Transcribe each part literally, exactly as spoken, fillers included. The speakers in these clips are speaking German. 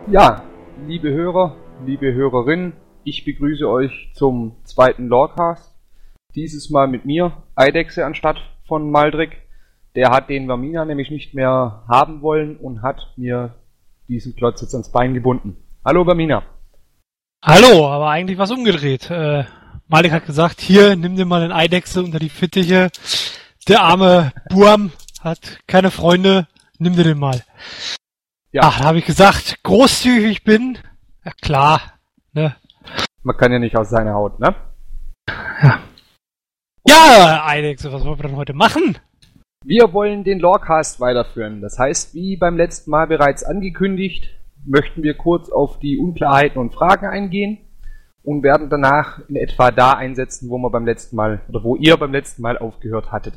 Ja, liebe Hörer, liebe Hörerinnen, ich begrüße euch zum zweiten Lorecast. Dieses Mal mit mir, Eidechse anstatt von Maldrick. Der hat den Vermina nämlich nicht mehr haben wollen und hat mir diesen Klotz jetzt ans Bein gebunden. Hallo Vermina. Hallo, aber eigentlich was umgedreht. Äh, Maldrick hat gesagt, hier, nimm dir mal den Eidechse unter die Fittiche. Der arme Burm hat keine Freunde, nimm dir den mal. Ja. Ach, da habe ich gesagt, großzügig ich bin. Ja klar, ne? Man kann ja nicht aus seiner Haut, ne? Ja. Ja, Eidechse, was wollen wir denn heute machen? Wir wollen den Lorecast weiterführen. Das heißt, wie beim letzten Mal bereits angekündigt, möchten wir kurz auf die Unklarheiten und Fragen eingehen und werden danach in etwa da einsetzen, wo wir beim letzten Mal oder wo ihr beim letzten Mal aufgehört hattet.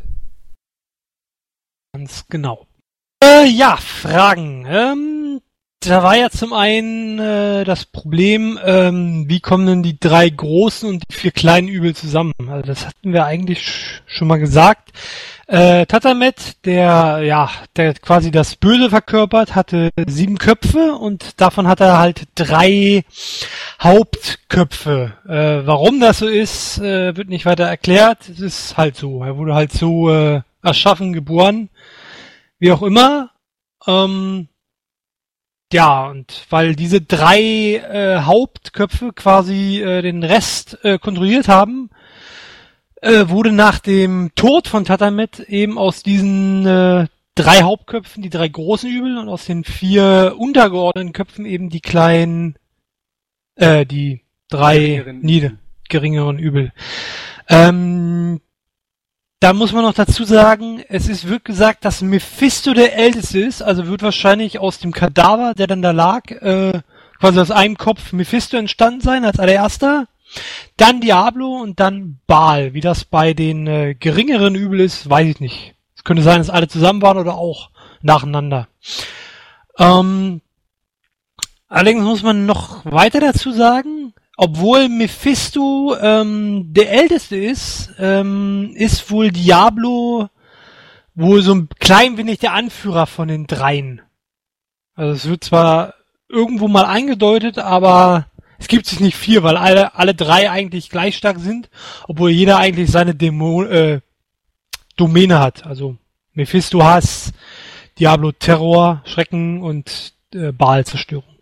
Ganz genau. Äh, ja, Fragen. Ähm, da war ja zum einen äh, das Problem, ähm, wie kommen denn die drei großen und die vier kleinen Übel zusammen? Also das hatten wir eigentlich sch- schon mal gesagt. Äh, Tatamet, der ja, der quasi das Böse verkörpert, hatte sieben Köpfe und davon hat er halt drei Hauptköpfe. Äh, warum das so ist, äh, wird nicht weiter erklärt. Es ist halt so. Er wurde halt so äh, erschaffen, geboren. Wie auch immer, ähm, ja, und weil diese drei äh, Hauptköpfe quasi äh, den Rest äh, kontrolliert haben, äh, wurde nach dem Tod von Tatamet eben aus diesen äh, drei Hauptköpfen die drei großen Übel und aus den vier untergeordneten Köpfen eben die kleinen, äh, die drei geringeren, nieder, geringeren Übel. Ähm, Da muss man noch dazu sagen, es ist, wird gesagt, dass Mephisto der Älteste ist, also wird wahrscheinlich aus dem Kadaver, der dann da lag, äh, quasi aus einem Kopf Mephisto entstanden sein, als allererster. Dann Diablo und dann Baal. Wie das bei den äh, geringeren Übel ist, weiß ich nicht. Es könnte sein, dass alle zusammen waren oder auch nacheinander. Ähm, allerdings muss man noch weiter dazu sagen, obwohl Mephisto ähm, der Älteste ist, ähm, ist wohl Diablo wohl so ein klein wenig der Anführer von den dreien. Also es wird zwar irgendwo mal eingedeutet, aber es gibt sich nicht viel, weil alle alle drei eigentlich gleich stark sind, obwohl jeder eigentlich seine Dämon, äh, Domäne hat. Also Mephisto Hass, Diablo Terror, Schrecken und äh, Baal Zerstörung.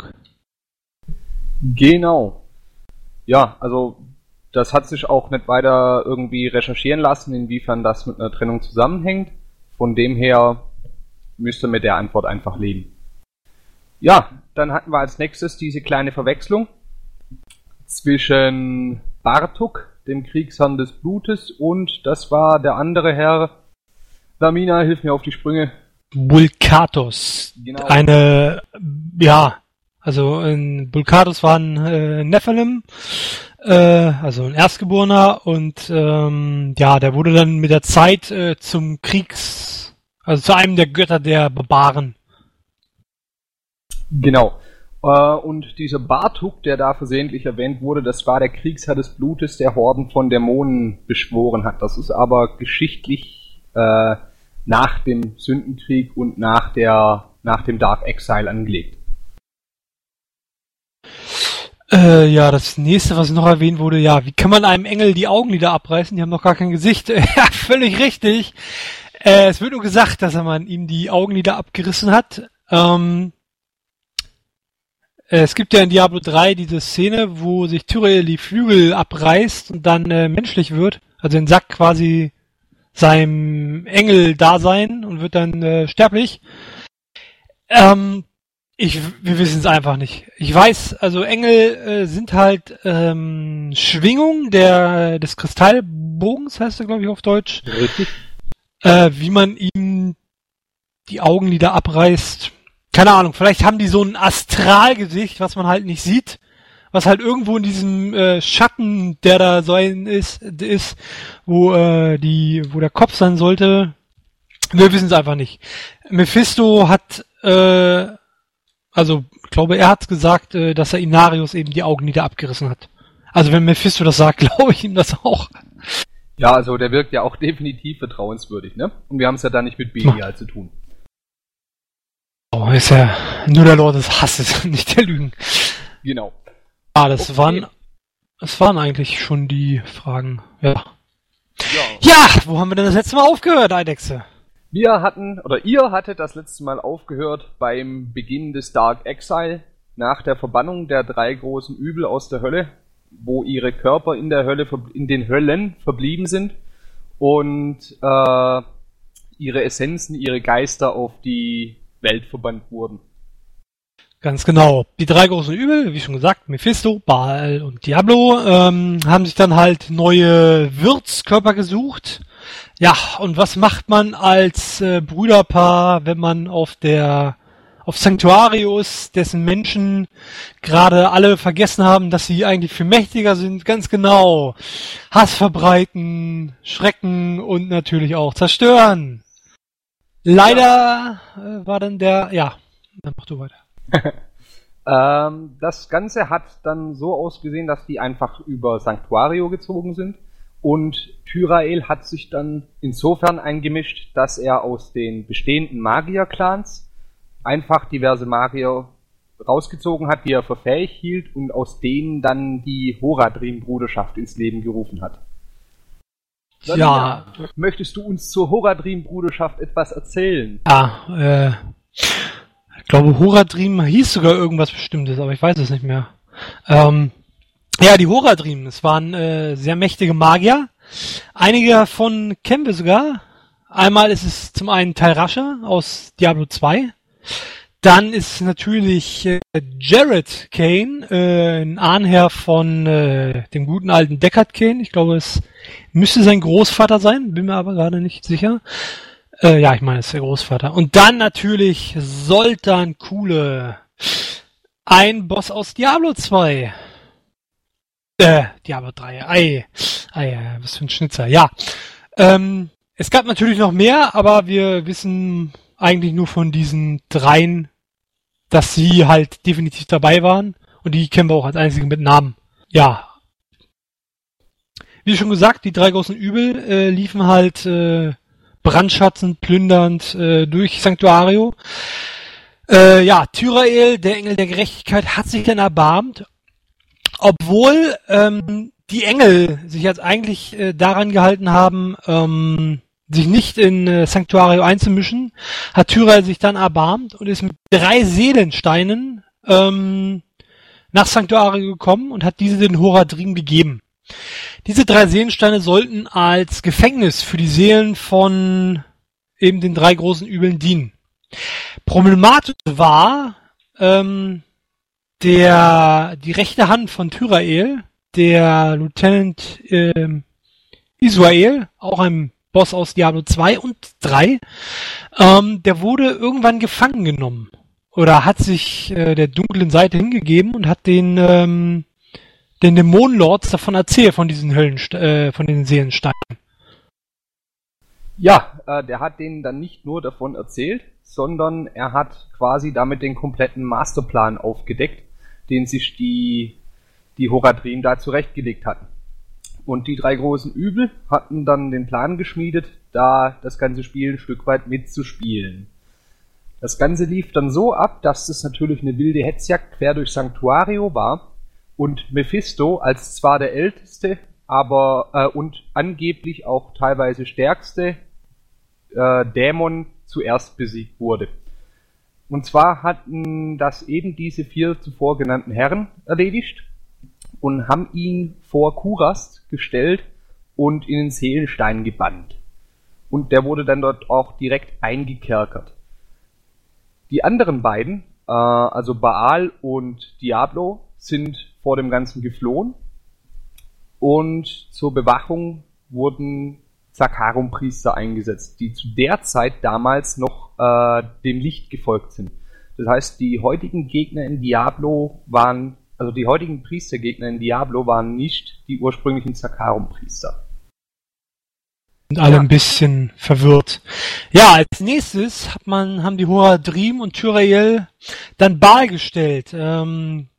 Genau. Ja, also das hat sich auch nicht weiter irgendwie recherchieren lassen, inwiefern das mit einer Trennung zusammenhängt. Von dem her müsste mit der Antwort einfach leben. Ja, dann hatten wir als nächstes diese kleine Verwechslung zwischen Bartuk, dem Kriegsherrn des Blutes, und das war der andere Herr. Vermina, hilf mir auf die Sprünge. Bulkatos. Genau. Eine, ja... Also in Bulkatos war ein äh, Nephilim, äh, also ein Erstgeborener, und ähm, ja, der wurde dann mit der Zeit äh, zum Kriegs, also zu einem der Götter der Barbaren. Genau. Äh, und dieser Bartuk, der da versehentlich erwähnt wurde, das war der Kriegsherr des Blutes, der Horden von Dämonen beschworen hat. Das ist aber geschichtlich äh, nach dem Sündenkrieg und nach der nach dem Dark Exile angelegt. Äh, ja, das nächste, was noch erwähnt wurde, ja, wie kann man einem Engel die Augenlider abreißen? Die haben noch gar kein Gesicht. Ja, völlig richtig. Äh, es wird nur gesagt, dass er man ihm die Augenlider abgerissen hat. Ähm, äh, es gibt ja in Diablo drei diese Szene, wo sich Tyrael die Flügel abreißt und dann äh, menschlich wird. Also den Sack quasi seinem Engel-Dasein und wird dann äh, sterblich. Ähm, Ich, wir wissen es einfach nicht. Ich weiß, also Engel äh, sind halt ähm, Schwingungen der des Kristallbogens, heißt er, glaube ich, auf Deutsch. Richtig. Äh, wie man ihm die Augenlider abreißt. Keine Ahnung, vielleicht haben die so ein Astralgesicht, was man halt nicht sieht, was halt irgendwo in diesem äh, Schatten, der da sein ist, ist, wo äh, die, wo der Kopf sein sollte. Wir wissen es einfach nicht. Mephisto hat äh, Also, ich glaube, er hat gesagt, äh, dass er Inarius eben die Augenlider abgerissen hat. Also, wenn Mephisto das sagt, glaube ich ihm das auch. Ja, also der wirkt ja auch definitiv vertrauenswürdig, ne? Und wir haben es ja da nicht mit Belial zu tun. Oh, ist ja nur der Lord des Hasses, nicht der Lügen. Genau. Ah, das Okay. waren, das waren eigentlich schon die Fragen, ja. Ja. Ja, wo haben wir denn das letzte Mal aufgehört, Eidechse? Wir hatten, oder ihr hattet das letzte Mal aufgehört beim Beginn des Dark Exile, nach der Verbannung der drei großen Übel aus der Hölle, wo ihre Körper in der Hölle, in den Höllen verblieben sind und äh, ihre Essenzen, ihre Geister auf die Welt verbannt wurden. Ganz genau. Die drei großen Übel, wie schon gesagt, Mephisto, Baal und Diablo, ähm, haben sich dann halt neue Wirtskörper gesucht. Ja, und was macht man als äh, Brüderpaar, wenn man auf der auf Sanctuarius, dessen Menschen gerade alle vergessen haben, dass sie eigentlich viel mächtiger sind? Ganz genau. Hass verbreiten, schrecken und natürlich auch zerstören. Leider äh, war dann der, ja, dann mach du weiter. ähm, das Ganze hat dann so ausgesehen, dass die einfach über Sanctuario gezogen sind und Tyrael hat sich dann insofern eingemischt, dass er aus den bestehenden Magier-Clans einfach diverse Magier rausgezogen hat, die er für fähig hielt und aus denen dann die Horadrim-Bruderschaft ins Leben gerufen hat. Ja. Sonja, möchtest du uns zur Horadrim-Bruderschaft etwas erzählen? Ja, äh, ich glaube, Horadrim hieß sogar irgendwas Bestimmtes, aber ich weiß es nicht mehr. Ähm, ja, die Horadrim, das waren äh, sehr mächtige Magier. Einige davon kennen wir sogar. Einmal ist es zum einen Talrasha aus Diablo zwei. Dann ist natürlich äh, Jared Kane, äh, ein Ahnherr von äh, dem guten alten Deckard Kane. Ich glaube, es müsste sein Großvater sein, bin mir aber gerade nicht sicher. Äh, ja, ich meine, es ist der Großvater. Und dann natürlich Zoltan Kuhle, ein Boss aus Diablo zwei. Äh, Diablo drei. Ei, ei, was für ein Schnitzer. Ja, ähm, es gab natürlich noch mehr, aber wir wissen eigentlich nur von diesen dreien, dass sie halt definitiv dabei waren. Und die kennen wir auch als einzige mit Namen. Ja. Wie schon gesagt, die drei großen Übel äh, liefen halt äh, brandschatzend, plündernd äh, durch Sanctuario. Äh, ja, Tyrael, der Engel der Gerechtigkeit, hat sich dann erbarmt. Obwohl ähm, die Engel sich jetzt eigentlich äh, daran gehalten haben, ähm, sich nicht in äh, Sanctuario einzumischen, hat Tyrael sich dann erbarmt und ist mit drei Seelensteinen ähm, nach Sanctuario gekommen und hat diese den Horadrim gegeben. Diese drei Seelensteine sollten als Gefängnis für die Seelen von eben den drei großen Übeln dienen. Problematisch war ähm, der die rechte Hand von Tyrael, der Lieutenant ähm, Israel, auch ein Boss aus Diablo zwei und drei, ähm, der wurde irgendwann gefangen genommen oder hat sich äh, der dunklen Seite hingegeben und hat den ähm, den Dämonenlords davon erzählt, von diesen Höllen, äh, von den Seelensteinen. Ja, äh, der hat denen dann nicht nur davon erzählt, sondern er hat quasi damit den kompletten Masterplan aufgedeckt, den sich die die Horadrim da zurechtgelegt hatten. Und die drei großen Übel hatten dann den Plan geschmiedet, da das ganze Spiel ein Stück weit mitzuspielen. Das Ganze lief dann so ab, dass das natürlich eine wilde Hetzjagd quer durch Sanctuario war und Mephisto als zwar der älteste, aber äh, und angeblich auch teilweise stärkste äh, Dämon zuerst besiegt wurde. Und zwar hatten das eben diese vier zuvor genannten Herren erledigt und haben ihn vor Kurast gestellt und in den Seelenstein gebannt. Und der wurde dann dort auch direkt eingekerkert. Die anderen beiden, äh, also Baal und Diablo, sind vor dem Ganzen geflohen. Und zur Bewachung wurden Zakarum-Priester eingesetzt, die zu der Zeit damals noch äh, dem Licht gefolgt sind. Das heißt, die heutigen Gegner in Diablo waren Also die heutigen Priestergegner in Diablo waren nicht die ursprünglichen Zakarum-Priester. Und alle Ja. ein bisschen verwirrt. Ja, als nächstes hat man, haben die Horadrim und Tyrael dann Baal gestellt. Ähm,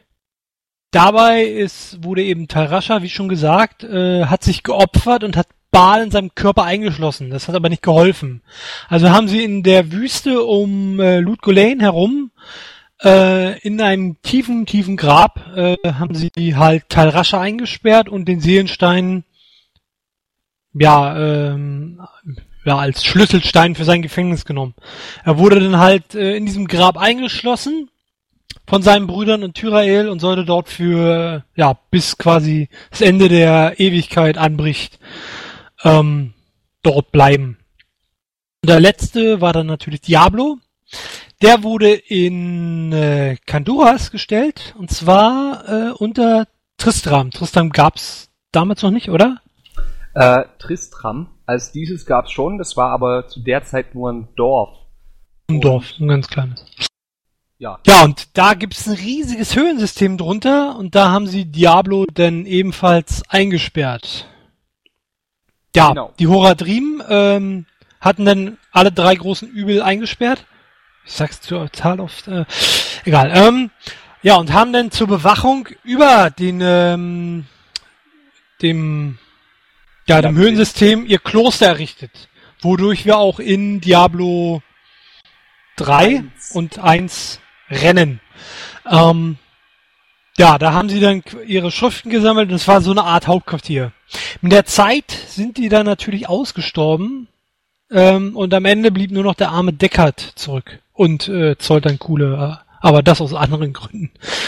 dabei ist, wurde eben Talrasha, wie schon gesagt, äh, hat sich geopfert und hat Baal in seinem Körper eingeschlossen. Das hat aber nicht geholfen. Also haben sie in der Wüste um äh, Lut Gholein herum äh, in einem tiefen, tiefen Grab äh, haben sie halt Tal Rasha eingesperrt und den Seelenstein ja, ähm, ja als Schlüsselstein für sein Gefängnis genommen. Er wurde dann halt äh, in diesem Grab eingeschlossen von seinen Brüdern und Tyrael und sollte dort für, ja, bis quasi das Ende der Ewigkeit anbricht, ähm, dort bleiben. Und der letzte war dann natürlich Diablo. Der wurde in äh, Khanduras gestellt, und zwar äh, unter Tristram. Tristram gab's damals noch nicht, oder? Äh, Tristram, als dieses gab's schon, das war aber zu der Zeit nur ein Dorf. Ein Dorf, ein ganz kleines. Ja. Ja, und da gibt's ein riesiges Höhlensystem drunter, und da haben sie Diablo dann ebenfalls eingesperrt. Ja, genau. Die Horadrim ähm, hatten dann alle drei großen Übel eingesperrt. Ich sag's total oft, äh, egal. Ähm, ja, und haben dann zur Bewachung über den ähm, dem ja, dem Höhlensystem ihr Kloster errichtet, wodurch wir auch in Diablo drei eins und eins rennen. Ähm, ja, da haben sie dann ihre Schriften gesammelt, und es war so eine Art Hauptquartier. Mit der Zeit sind die dann natürlich ausgestorben, ähm, und am Ende blieb nur noch der arme Deckard zurück und äh, zollt dann coole, äh, aber das aus anderen Gründen.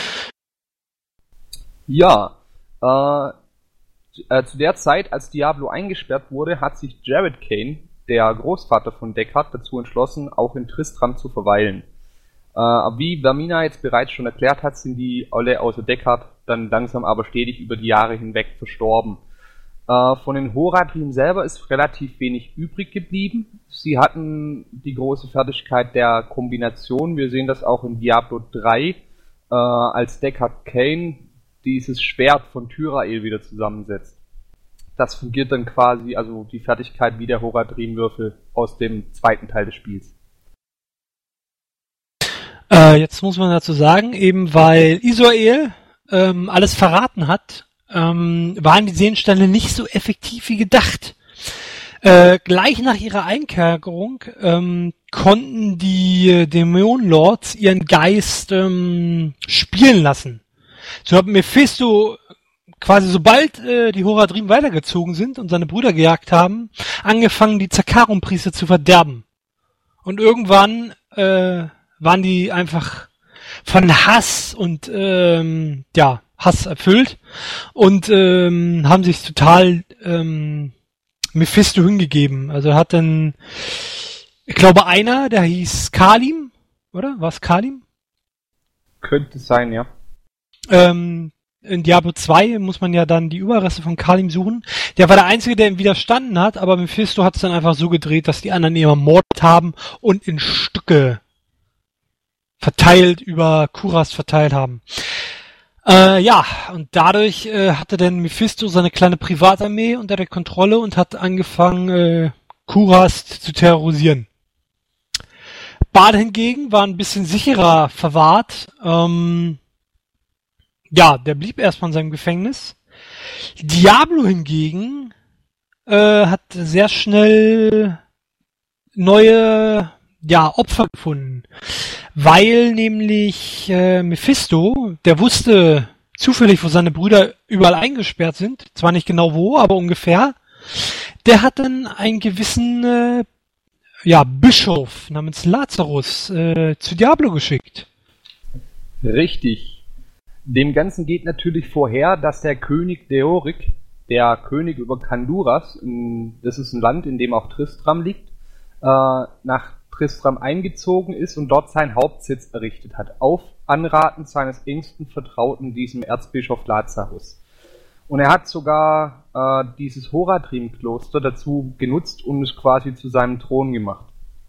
Ja, äh, äh, zu der Zeit, als Diablo eingesperrt wurde, hat sich Jared Kane, der Großvater von Deckard, dazu entschlossen, auch in Tristram zu verweilen. Äh, wie Vermina jetzt bereits schon erklärt hat, sind die alle außer Deckard dann langsam aber stetig über die Jahre hinweg verstorben. Äh, von den Horadrim selber ist relativ wenig übrig geblieben. Sie hatten die große Fertigkeit der Kombination. Wir sehen das auch in Diablo drei, äh, als Deckard Kane dieses Schwert von Tyrael wieder zusammensetzt. Das fungiert dann quasi, also die Fertigkeit wie der Horadrim-Würfel aus dem zweiten Teil des Spiels. Äh, jetzt muss man dazu sagen, eben weil Israel ähm, alles verraten hat, ähm, waren die Seelensteine nicht so effektiv wie gedacht. Äh, gleich nach ihrer Einkerkerung ähm, konnten die äh, Dämonenlords ihren Geist ähm, spielen lassen. So hat Mephisto quasi, sobald äh, die Horadrim weitergezogen sind und seine Brüder gejagt haben, angefangen, die Zakarum-Priester zu verderben. Und irgendwann äh, waren die einfach von Hass und ähm, ja Hass erfüllt und ähm, haben sich total ähm, Mephisto hingegeben. Also hat dann, ich glaube, einer, der hieß Kalim, oder? War es Kalim? Könnte sein, ja. Ähm, in Diablo zwei muss man ja dann die Überreste von Kalim suchen. Der war der Einzige, der ihm widerstanden hat, aber Mephisto hat es dann einfach so gedreht, dass die anderen ihn ermordet haben und in Stücke verteilt, über Kuras verteilt haben. Äh, ja, und dadurch äh, hatte dann Mephisto seine kleine Privatarmee unter der Kontrolle und hat angefangen, äh, Kuras zu terrorisieren. Baal hingegen war ein bisschen sicherer verwahrt. Ähm, ja, der blieb erstmal in seinem Gefängnis. Diablo hingegen äh, hat sehr schnell neue ja, Opfer gefunden. Weil nämlich äh, Mephisto, der wusste zufällig, wo seine Brüder überall eingesperrt sind, zwar nicht genau wo, aber ungefähr, der hat dann einen gewissen äh, ja, Bischof namens Lazarus äh, zu Diablo geschickt. Richtig. Dem Ganzen geht natürlich vorher, dass der König Deorik, der König über Khanduras, in, das ist ein Land, in dem auch Tristram liegt, äh, nach Tristram eingezogen ist und dort seinen Hauptsitz errichtet hat, auf Anraten seines engsten Vertrauten, diesem Erzbischof Lazarus. Und er hat sogar äh, dieses Horadrim-Kloster dazu genutzt und es quasi zu seinem Thron gemacht.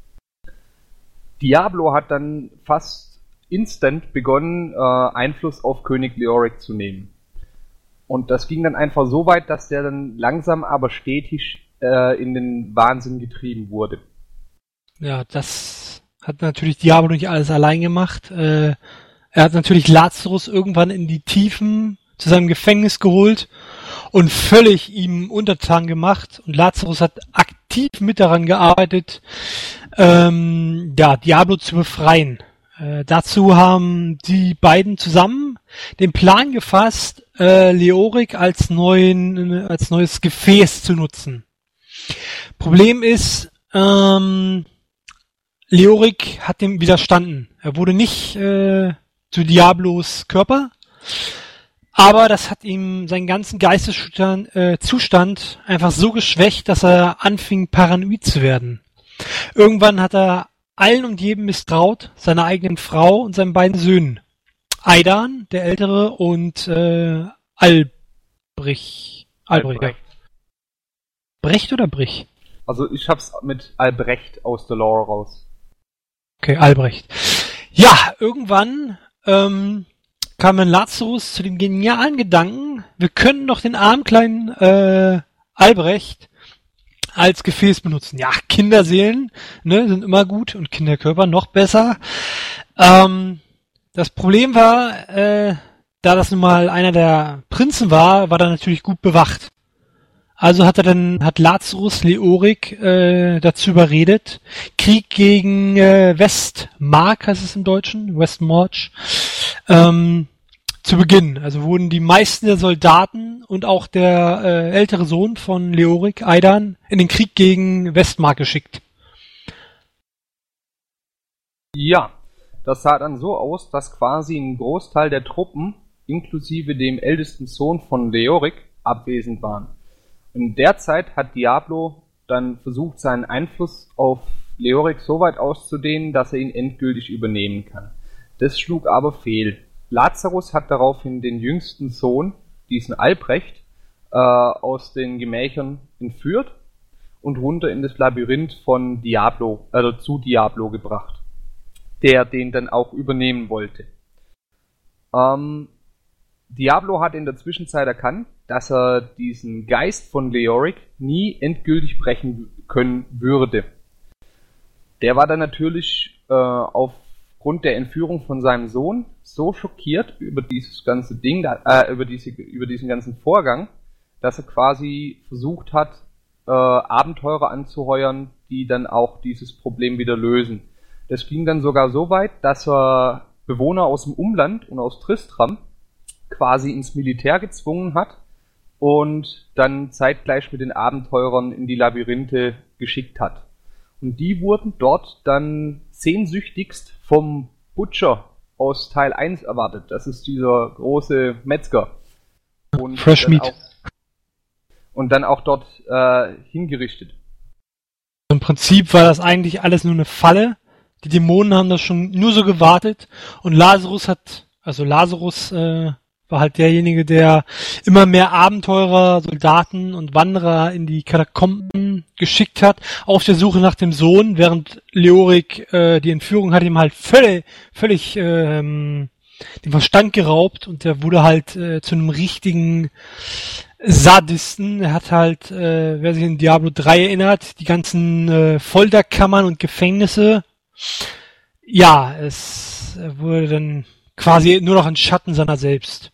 Diablo hat dann fast instant begonnen, äh, Einfluss auf König Leoric zu nehmen. Und das ging dann einfach so weit, dass der dann langsam aber stetig äh, in den Wahnsinn getrieben wurde. Ja, das hat natürlich Diablo nicht alles allein gemacht. Äh, er hat natürlich Lazarus irgendwann in die Tiefen zu seinem Gefängnis geholt und völlig ihm untertan gemacht. Und Lazarus hat aktiv mit daran gearbeitet, ähm, ja, Diablo zu befreien. Äh, dazu haben die beiden zusammen den Plan gefasst, äh, Leoric als neuen, als neues Gefäß zu nutzen. Problem ist, ähm, Leoric hat dem widerstanden. Er wurde nicht äh, zu Diablos Körper, aber das hat ihm seinen ganzen Geisteszustand äh, Zustand einfach so geschwächt, dass er anfing, paranoid zu werden. Irgendwann hat er allen und jedem misstraut, seiner eigenen Frau und seinen beiden Söhnen. Aidan, der Ältere, und äh, Albrich. Albrecht. Albrecht. Brecht oder Brich? Also ich hab's mit Albrecht aus der Lore raus. Okay, Albrecht. Ja, irgendwann ähm, kam dann Lazarus zu dem genialen Gedanken, wir können doch den armen kleinen äh, Albrecht als Gefäß benutzen. Ja, Kinderseelen, ne, sind immer gut und Kinderkörper noch besser. Ähm, das Problem war, äh, da das nun mal einer der Prinzen war, war er natürlich gut bewacht. Also hat er dann, hat Lazarus Leoric äh, dazu überredet, Krieg gegen äh, Westmark, heißt es im Deutschen, Westmarch, ähm, zu beginnen. Also wurden die meisten der Soldaten und auch der äh, ältere Sohn von Leoric, Aidan, in den Krieg gegen Westmark geschickt. Ja, das sah dann so aus, dass quasi ein Großteil der Truppen, inklusive dem ältesten Sohn von Leoric, abwesend waren. In der Zeit hat Diablo dann versucht, seinen Einfluss auf Leoric so weit auszudehnen, dass er ihn endgültig übernehmen kann. Das schlug aber fehl. Lazarus hat daraufhin den jüngsten Sohn, diesen Albrecht, äh, aus den Gemächern entführt und runter in das Labyrinth von Diablo, also äh, zu Diablo gebracht, der den dann auch übernehmen wollte. Ähm, Diablo hat in der Zwischenzeit erkannt, dass er diesen Geist von Leoric nie endgültig brechen können würde. Der war dann natürlich äh, aufgrund der Entführung von seinem Sohn so schockiert über dieses ganze Ding, äh, über, diese, über diesen ganzen Vorgang, dass er quasi versucht hat, äh, Abenteurer anzuheuern, die dann auch dieses Problem wieder lösen. Das ging dann sogar so weit, dass er Bewohner aus dem Umland und aus Tristram quasi ins Militär gezwungen hat und dann zeitgleich mit den Abenteurern in die Labyrinthe geschickt hat. Und die wurden dort dann sehnsüchtigst vom Butcher aus Teil eins erwartet. Das ist dieser große Metzger. Und Fresh Meat. Auch, und dann auch dort äh, hingerichtet. Im Prinzip war das eigentlich alles nur eine Falle. Die Dämonen haben das schon nur so gewartet und Lazarus hat, also Lazarus äh, war halt derjenige, der immer mehr Abenteurer, Soldaten und Wanderer in die Katakomben geschickt hat, auf der Suche nach dem Sohn, während Leoric äh, die Entführung hat ihm halt völlig, völlig ähm, den Verstand geraubt und der wurde halt äh, zu einem richtigen Sadisten. Er hat halt, äh, wer sich in Diablo drei erinnert, die ganzen äh, Folterkammern und Gefängnisse. Ja, es wurde dann quasi nur noch ein Schatten seiner selbst.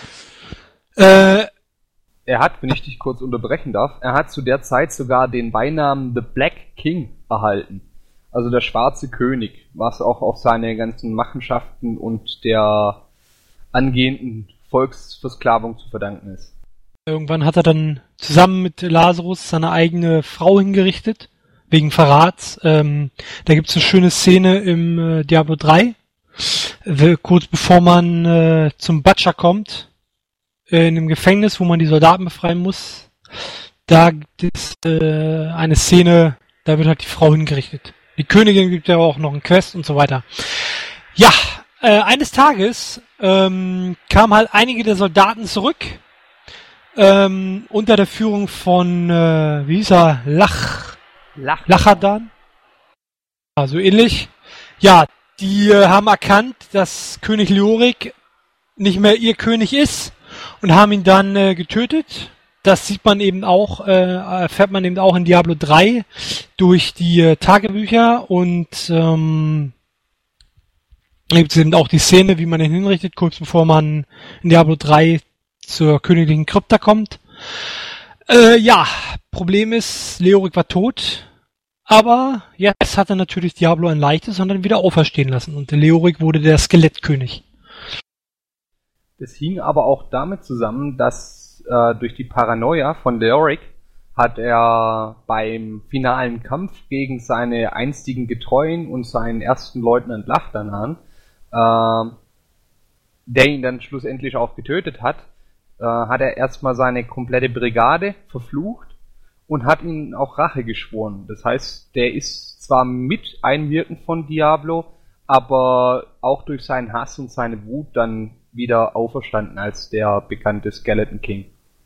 Äh, er hat, wenn ich dich kurz unterbrechen darf, er hat zu der Zeit sogar den Beinamen The Black King erhalten. Also der schwarze König, was auch auf seine ganzen Machenschaften und der angehenden Volksversklavung zu verdanken ist. Irgendwann hat er dann zusammen mit Lazarus seine eigene Frau hingerichtet, wegen Verrats. Ähm, da gibt's eine schöne Szene im äh, Diablo drei, äh, kurz bevor man äh, zum Butcher kommt, äh, in dem Gefängnis, wo man die Soldaten befreien muss. Da gibt es äh, eine Szene, da wird halt die Frau hingerichtet. Die Königin gibt ja auch noch einen Quest und so weiter. Ja, äh, eines Tages ähm, kamen halt einige der Soldaten zurück, ähm, unter der Führung von, äh, wie hieß er, Lach, Lach. Lachadan. Also ähnlich. Ja, die äh, haben erkannt, dass König Leoric nicht mehr ihr König ist und haben ihn dann äh, getötet. Das sieht man eben auch, äh, erfährt man eben auch in Diablo drei durch die äh, Tagebücher und ähm, da gibt es eben auch die Szene, wie man ihn hinrichtet, kurz bevor man in Diablo drei zur königlichen Krypta kommt. Äh, ja, Problem ist, Leoric war tot, aber jetzt hat er natürlich Diablo ein leichtes und dann wieder auferstehen lassen und der Leoric wurde der Skelettkönig. Das hing aber auch damit zusammen, dass äh, durch die Paranoia von Leoric hat er beim finalen Kampf gegen seine einstigen Getreuen und seinen ersten Leutnant Lachdanan, äh, der ihn dann schlussendlich auch getötet hat, äh, hat er erstmal seine komplette Brigade verflucht und hat ihnen auch Rache geschworen. Das heißt, der ist zwar mit Einwirken von Diablo, aber auch durch seinen Hass und seine Wut dann wieder auferstanden als der bekannte Skeleton King.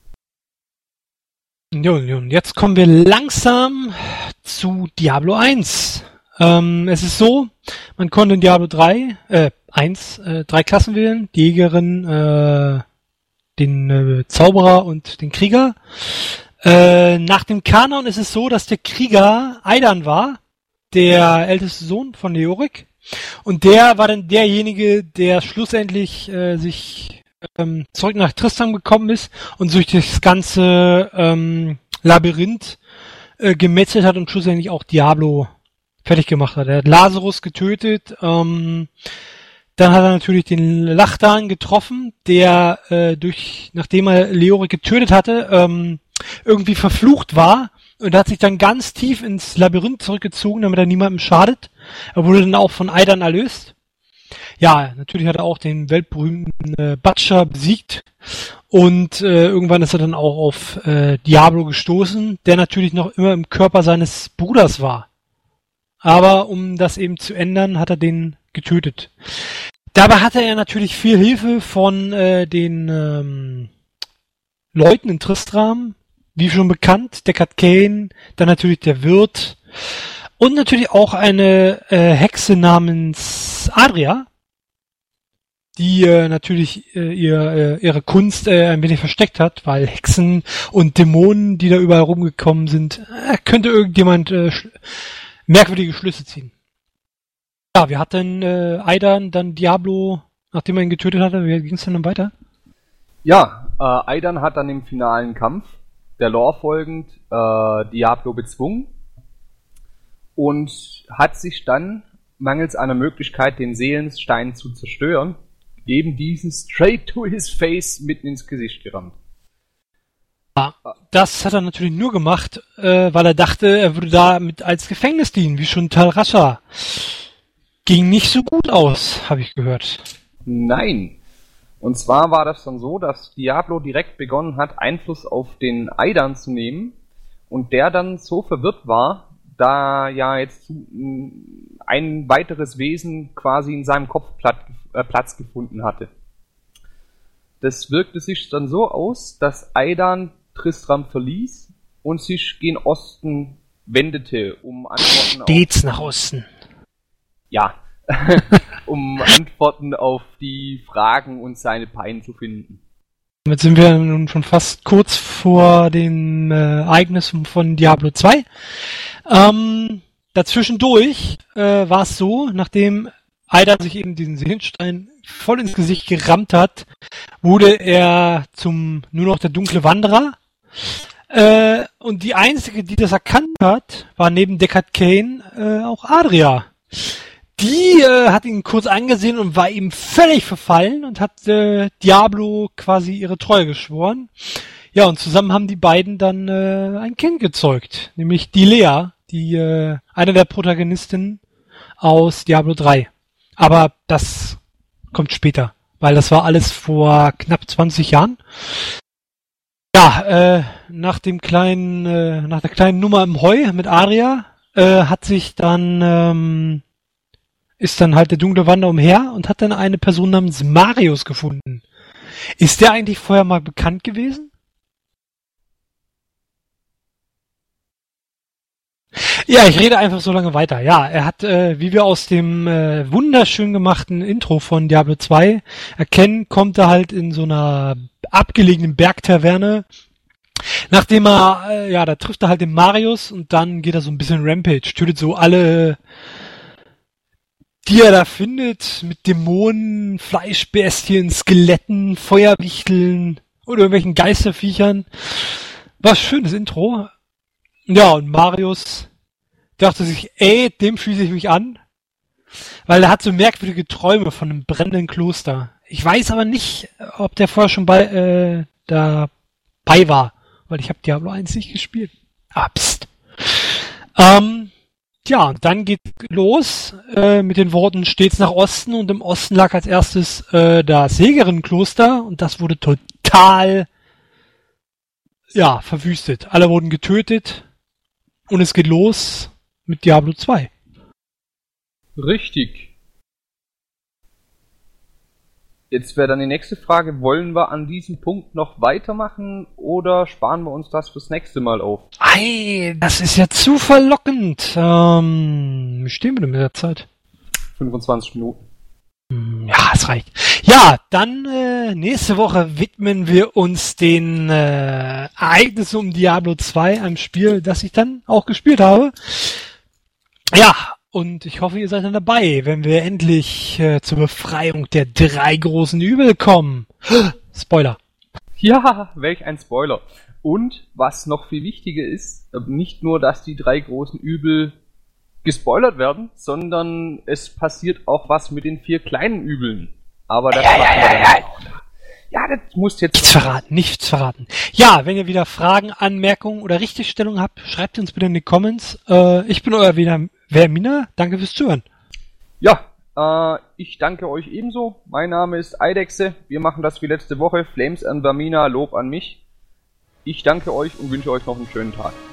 Nun, nun, jetzt kommen wir langsam zu Diablo eins. Ähm, es ist so, man konnte in Diablo drei, äh, eins, äh, drei Klassen wählen, die Jägerin, äh, den äh, Zauberer und den Krieger. Äh, nach dem Kanon ist es so, dass der Krieger Aidan war, der älteste Sohn von Leoric. Und der war dann derjenige, der schlussendlich äh, sich ähm, zurück nach Tristram gekommen ist und durch das ganze ähm, Labyrinth äh, gemetzelt hat und schlussendlich auch Diablo fertig gemacht hat. Er hat Lazarus getötet, ähm, dann hat er natürlich den Lachdan getroffen, der äh, durch, nachdem er Leoric getötet hatte, ähm, irgendwie verflucht war und hat sich dann ganz tief ins Labyrinth zurückgezogen, damit er niemandem schadet. Er wurde dann auch von Aidan erlöst. Ja, natürlich hat er auch den weltberühmten äh, Butcher besiegt und äh, irgendwann ist er dann auch auf äh, Diablo gestoßen, der natürlich noch immer im Körper seines Bruders war. Aber um das eben zu ändern, hat er den getötet. Dabei hatte er natürlich viel Hilfe von äh, den ähm, Leuten in Tristram, wie schon bekannt, Deckard Cain, dann natürlich der Wirt und natürlich auch eine äh, Hexe namens Adria, die äh, natürlich äh, ihr, äh, ihre Kunst äh, ein wenig versteckt hat, weil Hexen und Dämonen, die da überall rumgekommen sind, äh, könnte irgendjemand äh, sch- merkwürdige Schlüsse ziehen. Ja, wir hatten äh, Aidan, dann Diablo, nachdem er ihn getötet hatte. Wie ging es denn dann weiter? Ja, äh, Aidan hat dann im finalen Kampf, der Lore folgend, äh, Diablo bezwungen und hat sich dann, mangels einer Möglichkeit, den Seelenstein zu zerstören, eben diesen straight to his face mitten ins Gesicht gerammt. Ja, das hat er natürlich nur gemacht, äh, weil er dachte, er würde damit als Gefängnis dienen, wie schon Tal Rasha. Ging nicht so gut aus, habe ich gehört. Nein. Und zwar war das dann so, dass Diablo direkt begonnen hat, Einfluss auf den Aidan zu nehmen und der dann so verwirrt war, da ja jetzt ein weiteres Wesen quasi in seinem Kopf Platz gefunden hatte. Das wirkte sich dann so aus, dass Aidan Tristram verließ und sich gen Osten wendete, um Antworten Stets auf... nach Osten. Ja, um Antworten auf die Fragen und seine Pein zu finden. Damit sind wir nun schon fast kurz vor den äh, Ereignissen von Diablo zwei. Ähm, dazwischendurch äh, war es so, nachdem Aidan sich eben diesen Seelenstein voll ins Gesicht gerammt hat, wurde er zum nur noch der dunkle Wanderer. Äh, und die einzige, die das erkannt hat, war neben Deckard Cain äh, auch Adria. Die äh, hat ihn kurz angesehen und war ihm völlig verfallen und hat äh, Diablo quasi ihre Treue geschworen. Ja, und zusammen haben die beiden dann äh, ein Kind gezeugt, nämlich die Lea, die äh, eine der Protagonistinnen aus Diablo drei. Aber das kommt später, weil das war alles vor knapp zwanzig Jahren. Ja, äh, nach dem kleinen, äh, nach der kleinen Nummer im Heu mit Aria äh, hat sich dann ähm, ist dann halt der dunkle Wanderer umher und hat dann eine Person namens Marius gefunden. Ist der eigentlich vorher mal bekannt gewesen? Ja, ich rede einfach so lange weiter. Ja, er hat, äh, wie wir aus dem äh, wunderschön gemachten Intro von Diablo zwei erkennen, kommt er halt in so einer abgelegenen Bergtaverne. Nachdem er, äh, ja, da trifft er halt den Marius und dann geht er so ein bisschen Rampage, tötet so alle, die er da findet, mit Dämonen, Fleischbestien, Skeletten, Feuerwichteln, oder irgendwelchen Geisterviechern. War ein schönes Intro. Ja, und Marius dachte sich, ey, dem schließe ich mich an. Weil er hat so merkwürdige Träume von einem brennenden Kloster. Ich weiß aber nicht, ob der vorher schon bei äh, dabei war. Weil ich habe Diablo eins nicht gespielt. Ah, pst. Ähm, ja, und dann geht's los äh, mit den Worten stets nach Osten. Und im Osten lag als erstes äh, das Jägerinnenkloster. Und das wurde total, ja, verwüstet. Alle wurden getötet. Und es geht los mit Diablo zwei. Richtig. Jetzt wäre dann die nächste Frage, wollen wir an diesem Punkt noch weitermachen oder sparen wir uns das fürs nächste Mal auf? Ei, das ist ja zu verlockend. Ähm, wie stehen wir denn mit der Zeit? fünfundzwanzig Minuten. Ja, es reicht. Ja, dann äh, nächste Woche widmen wir uns den äh, Ereignissen um Diablo zwei, einem Spiel, das ich dann auch gespielt habe. Ja, und ich hoffe, ihr seid dann dabei, wenn wir endlich äh, zur Befreiung der drei großen Übel kommen. Spoiler. Ja, welch ein Spoiler. Und was noch viel wichtiger ist, nicht nur, dass die drei großen Übel gespoilert werden, sondern es passiert auch was mit den vier kleinen Übeln. Aber das ja, ja, ja, ja. ja, das muss jetzt... Nichts verraten, nichts verraten. Ja, wenn ihr wieder Fragen, Anmerkungen oder Richtigstellungen habt, schreibt uns bitte in die Comments. Äh, ich bin euer wieder Vermina. Danke fürs Zuhören. Ja, äh, ich danke euch ebenso. Mein Name ist Eidechse. Wir machen das wie letzte Woche. Flames an Vermina, Lob an mich. Ich danke euch und wünsche euch noch einen schönen Tag.